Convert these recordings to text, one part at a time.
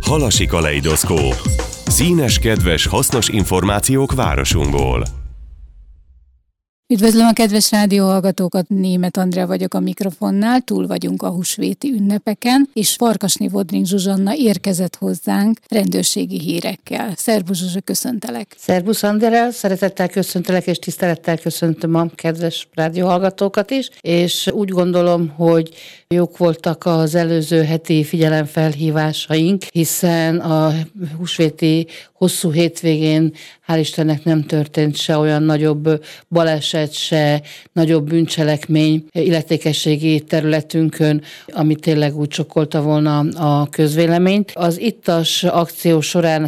Halasi kaleidoszkóp. Színes, kedves, hasznos információk városunkból. Üdvözlöm a kedves rádióhallgatókat, Németh Andrea vagyok a mikrofonnál, túl vagyunk a húsvéti ünnepeken, és Farkasné Vodring Zsuzsanna érkezett hozzánk rendőrségi hírekkel. Szerbusz Zsuzsa, köszöntelek! Szerbusz Andrea, szeretettel köszöntelek, és tisztelettel köszöntöm a kedves rádióhallgatókat is, és úgy gondolom, hogy jók voltak az előző heti figyelemfelhívásaink, hiszen a húsvéti hosszú hétvégén hál' Istennek nem történt se olyan nagyobb baleset, se nagyobb bűncselekmény illetékességi területünkön, ami tényleg úgy sokkolta volna a közvéleményt. Az ittas akció során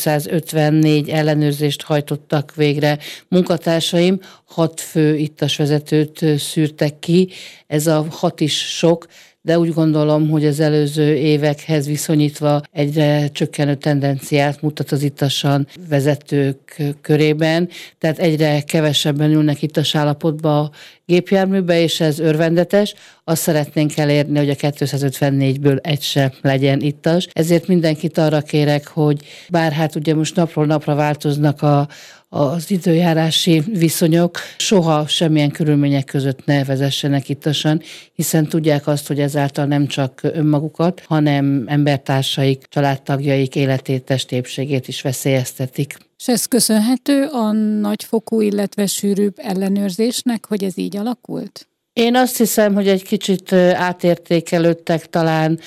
254 ellenőrzést hajtottak végre munkatársaim, 6 fő ittasvezetőt szűrtek ki, ez a 6 is sok, de úgy gondolom, hogy az előző évekhez viszonyítva egyre csökkenő tendenciát mutat az ittasan vezetők körében, tehát egyre kevesebben ülnek ittas állapotba a gépjárműbe, és ez örvendetes. Azt szeretnénk elérni, hogy a 254-ből egy sem legyen ittas. Ezért mindenkit arra kérek, hogy bár hát ugye most napról napra változnak az időjárási viszonyok, soha semmilyen körülmények között ne vezessenek ittasan, hiszen tudják azt, hogy ezáltal nem csak önmagukat, hanem embertársaik, családtagjaik életét, testépségét is veszélyeztetik. És ez köszönhető a nagyfokú, illetve sűrűbb ellenőrzésnek, hogy ez így alakult? Én azt hiszem, hogy egy kicsit átértékelődtek talán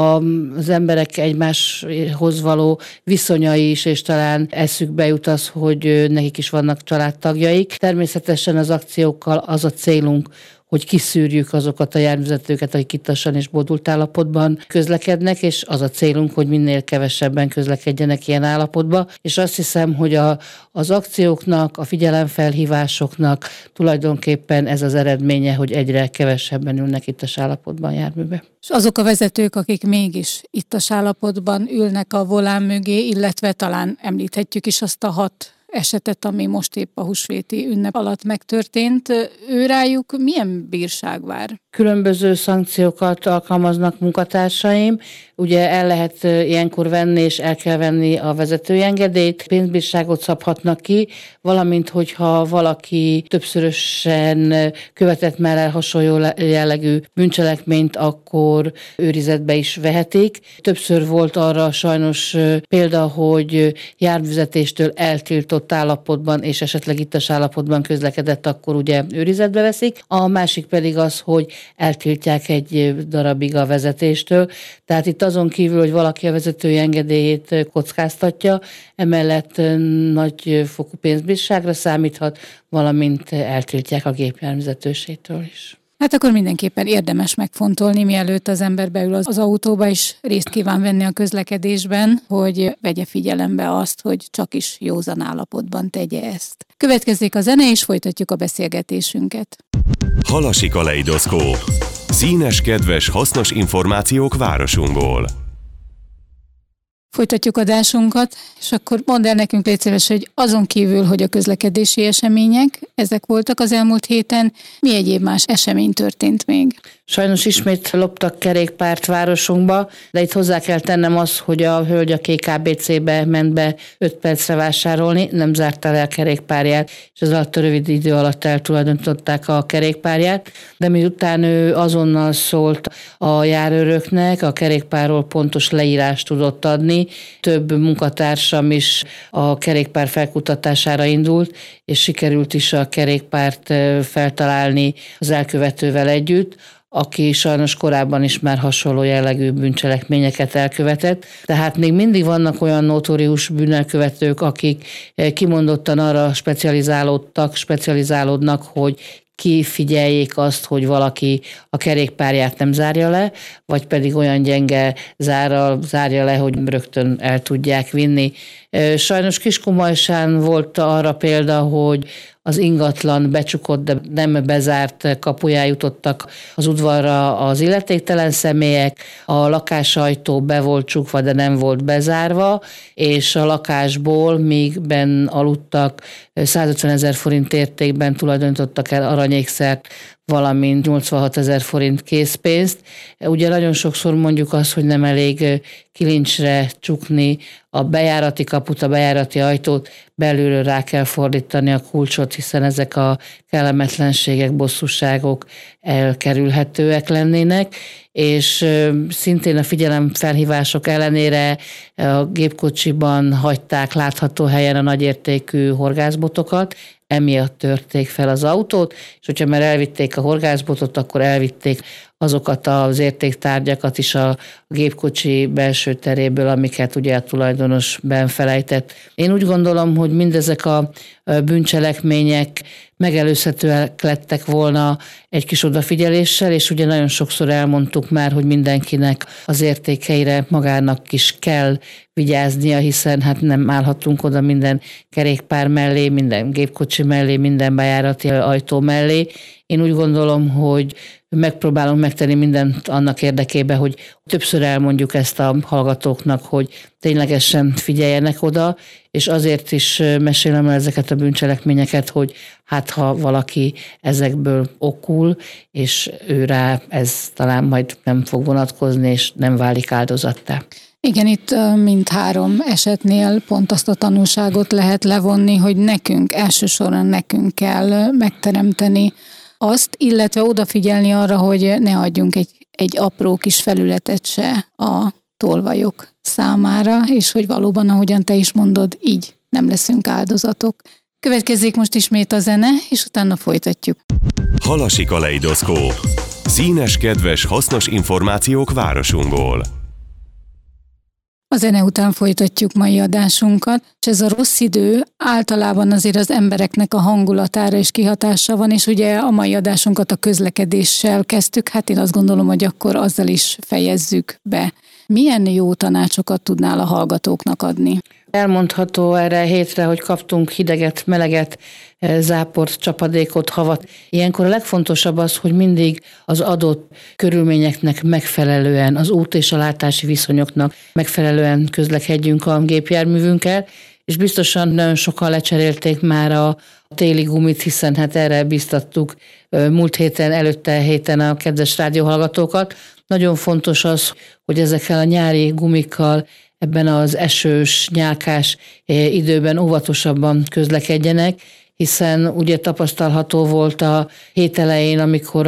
az emberek egymáshoz való viszonyai is, és talán eszükbe jut az, hogy nekik is vannak családtagjaik. Természetesen az akciókkal az a célunk, hogy kiszűrjük azokat a járművezetőket, akik ittasan és bódult állapotban közlekednek, és az a célunk, hogy minél kevesebben közlekedjenek ilyen állapotba. És azt hiszem, hogy az akcióknak, a figyelemfelhívásoknak tulajdonképpen ez az eredménye, hogy egyre kevesebben ülnek ittas állapotban járműbe. És azok a vezetők, akik mégis ittas állapotban ülnek a volán mögé, illetve talán említhetjük is azt a 6 esetet, ami most épp a húsvéti ünnep alatt megtörtént, őrájuk milyen bírság vár? Különböző szankciókat alkalmaznak munkatársaim. Ugye el lehet ilyenkor venni, és el kell venni a vezetői engedélyt, pénzbírságot szabhatnak ki, valamint hogyha valaki többszörösen követett már el hasonló jellegű bűncselekményt, akkor őrizetbe is vehetik. Többször volt arra sajnos példa, hogy járművezetéstől eltiltott állapotban és esetleg ittas állapotban közlekedett, akkor ugye őrizetbe veszik. A másik pedig az, hogy eltiltják egy darabig a vezetéstől. Tehát itt azon kívül, hogy valaki a vezetői engedélyét kockáztatja, emellett nagy fokú pénzbírságra számíthat, valamint eltiltják a gépjárművezetőségtől is. Hát akkor mindenképpen érdemes megfontolni, mielőtt az ember beül az autóba, és részt kíván venni a közlekedésben, hogy vegye figyelembe azt, hogy csak is józan állapotban tegye ezt. Következik a zene, és folytatjuk a beszélgetésünket. Halasi kaleidoszkóp. Színes, kedves, hasznos információk városunkból. Folytatjuk adásunkat, és akkor mondd el nekünk, légy szíves, hogy azon kívül, hogy a közlekedési események, ezek voltak az elmúlt héten, mi egyéb más esemény történt még? Sajnos ismét loptak kerékpárt városunkba, de itt hozzá kell tennem azt, hogy a hölgy a KKBC-be ment be 5 percre vásárolni, nem zárta le a kerékpárját, és ez alatt a rövid idő alatt eltulajdonították a kerékpárját, de miután ő azonnal szólt a járőröknek, a kerékpárról pontos leírást tudott adni, több munkatársam is a kerékpár felkutatására indult, és sikerült is a kerékpárt feltalálni az elkövetővel együtt, aki sajnos korábban is már hasonló jellegű bűncselekményeket elkövetett. Tehát még mindig vannak olyan notórius bűnelkövetők, akik kimondottan arra specializálódnak, hogy kifigyeljék azt, hogy valaki a kerékpárját nem zárja le, vagy pedig olyan gyenge zárral zárja le, hogy rögtön el tudják vinni. Sajnos Kiskunmajsán volt arra példa, hogy az ingatlan becsukott, de nem bezárt kapuján jutottak az udvarra az illetéktelen személyek, a lakásajtó be volt csukva, de nem volt bezárva, és a lakásból, míg benn aludtak, 150 000 forint értékben tulajdonítottak el aranyékszert, valamint 86 000 forint készpénzt. Ugye nagyon sokszor mondjuk azt, hogy nem elég kilincsre csukni a bejárati kaput, a bejárati ajtót, belülről rá kell fordítani a kulcsot, hiszen ezek a kellemetlenségek, bosszúságok elkerülhetőek lennének, és szintén a figyelemfelhívások ellenére a gépkocsiban hagyták látható helyen a nagyértékű horgászbotokat, emiatt törték fel az autót, és hogyha már elvitték a horgászbotot, akkor elvitték azokat az értéktárgyakat is a gépkocsi belső teréből, amiket ugye a tulajdonos benfelejtett. Én úgy gondolom, hogy mindezek a bűncselekmények megelőzhetőek lettek volna egy kis odafigyeléssel, és ugye nagyon sokszor elmondtuk már, hogy mindenkinek az értékeire magának is kell vigyáznia, hiszen hát nem állhatunk oda minden kerékpár mellé, minden gépkocsi mellé, minden bejárati ajtó mellé. Én úgy gondolom, hogy megpróbálunk megtenni mindent annak érdekében, hogy többször elmondjuk ezt a hallgatóknak, hogy ténylegesen figyeljenek oda, és azért is mesélem el ezeket a bűncselekményeket, hogy hát ha valaki ezekből okul, és ő rá ez talán majd nem fog vonatkozni, és nem válik áldozattá. Igen, itt mindhárom esetnél pont azt a tanulságot lehet levonni, hogy elsősorban nekünk kell megteremteni azt, illetve odafigyelni arra, hogy ne adjunk egy apró kis felületet se a tolvajok számára, és hogy valóban, ahogyan te is mondod, így nem leszünk áldozatok. Következik most ismét a zene, és utána folytatjuk. Halasi kaleidoszkóp. Színes, kedves, hasznos információk városunkból. A zene után folytatjuk mai adásunkat, és ez a rossz idő általában azért az embereknek a hangulatára is kihatása van, és ugye a mai adásunkat a közlekedéssel kezdtük, hát én azt gondolom, hogy akkor azzal is fejezzük be. Milyen jó tanácsokat tudnál a hallgatóknak adni? Elmondható erre a hétre, hogy kaptunk hideget, meleget, záport, csapadékot, havat. Ilyenkor a legfontosabb az, hogy mindig az adott körülményeknek megfelelően, az út és a látási viszonyoknak megfelelően közlekedjünk a gépjárművünkkel, és biztosan nagyon sokan lecserélték már a téli gumit, hiszen hát erre biztattuk múlt héten, előtte héten a kedves rádióhallgatókat. Nagyon fontos az, hogy ezekkel a nyári gumikkal ebben az esős, nyálkás időben óvatosabban közlekedjenek, hiszen ugye tapasztalható volt a hét elején, amikor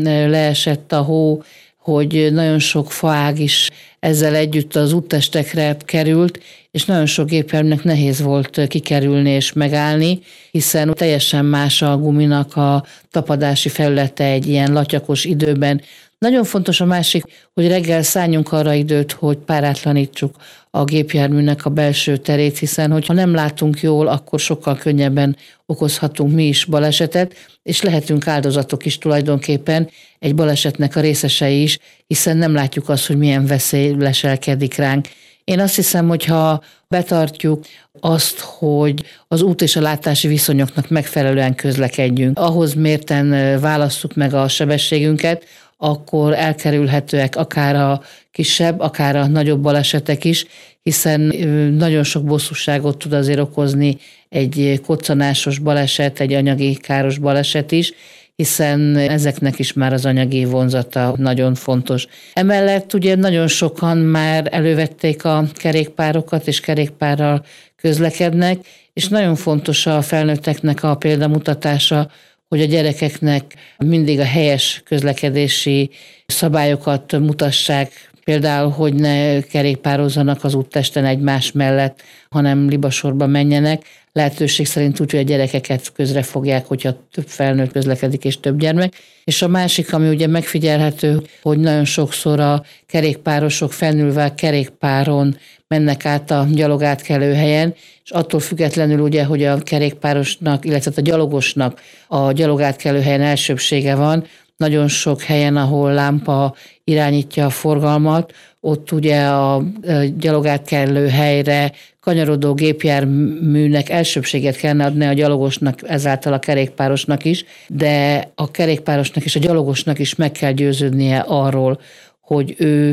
leesett a hó, hogy nagyon sok faág is ezzel együtt az úttestekre került, és nagyon sok gépjárműnek nehéz volt kikerülni és megállni, hiszen teljesen más a guminak a tapadási felülete egy ilyen latyakos időben. Nagyon fontos a másik, hogy reggel szálljunk arra időt, hogy párátlanítsuk a gépjárműnek a belső terét, hiszen hogyha nem látunk jól, akkor sokkal könnyebben okozhatunk mi is balesetet, és lehetünk áldozatok is tulajdonképpen egy balesetnek a részesei is, hiszen nem látjuk azt, hogy milyen veszély leselkedik ránk. Én azt hiszem, hogy ha betartjuk azt, hogy az út és a látási viszonyoknak megfelelően közlekedjünk, ahhoz mérten válasszuk meg a sebességünket, akkor elkerülhetőek akár a kisebb, akár a nagyobb balesetek is, hiszen nagyon sok bosszúságot tud azért okozni egy koccanásos baleset, egy anyagi káros baleset is, hiszen ezeknek is már az anyagi vonzata nagyon fontos. Emellett ugye nagyon sokan már elővették a kerékpárokat, és kerékpárral közlekednek, és nagyon fontos a felnőtteknek a példamutatása, hogy a gyerekeknek mindig a helyes közlekedési szabályokat mutassák, például, hogy ne kerékpározzanak az úttesten egymás mellett, hanem libasorba menjenek. Lehetőség szerint úgy, hogy a gyerekeket közre fogják, hogyha több felnőtt közlekedik és több gyermek. És a másik, ami ugye megfigyelhető, hogy nagyon sokszor a kerékpárosok felnülve a kerékpáron mennek át a gyalogátkelő helyen, és attól függetlenül ugye, hogy a kerékpárosnak, illetve a gyalogosnak a gyalogátkelő helyen elsőbbsége van, nagyon sok helyen, ahol lámpa irányítja a forgalmat, ott ugye a gyalogátkelő helyre kanyarodó gépjárműnek elsőbbséget kellene adni a gyalogosnak, ezáltal a kerékpárosnak is, de a kerékpárosnak és a gyalogosnak is meg kell győződnie arról, hogy ő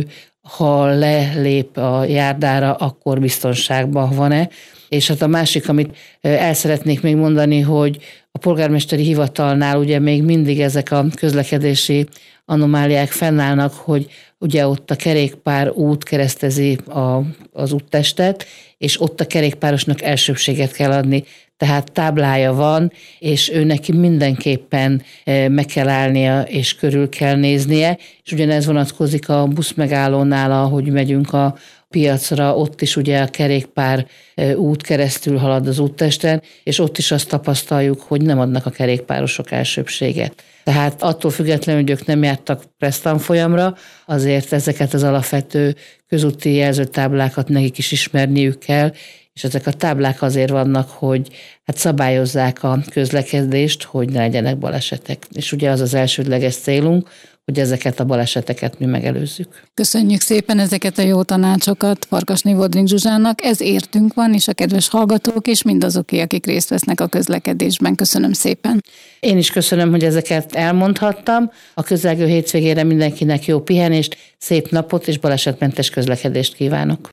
ha lelép a járdára, akkor biztonságban van-e. És hát a másik, amit el szeretnék még mondani, hogy a polgármesteri hivatalnál ugye még mindig ezek a közlekedési anomáliák fennállnak, hogy ugye ott a kerékpár út keresztezi az úttestet, és ott a kerékpárosnak elsőbséget kell adni. Tehát táblája van, és ő neki mindenképpen meg kell állnia, és körül kell néznie, és ugyanez vonatkozik a buszmegállónál, ahogy megyünk a piacra, ott is ugye a kerékpár út keresztül halad az úttesten, és ott is azt tapasztaljuk, hogy nem adnak a kerékpárosok elsőbséget. Tehát attól függetlenül, hogy ők nem jártak pressztanfolyamra, azért ezeket az alapvető közúti jelzőtáblákat nekik is ismerniük kell, és ezek a táblák azért vannak, hogy hát szabályozzák a közlekedést, hogy ne legyenek balesetek. És ugye az az elsődleges célunk, hogy ezeket a baleseteket mi megelőzzük. Köszönjük szépen ezeket a jó tanácsokat Farkasné Vodnik Zsuzsának. Ez értünk van, és a kedves hallgatók, és mindazoké, akik részt vesznek a közlekedésben. Köszönöm szépen. Én is köszönöm, hogy ezeket elmondhattam. A közelgő hétvégére mindenkinek jó pihenést, szép napot és balesetmentes közlekedést kívánok.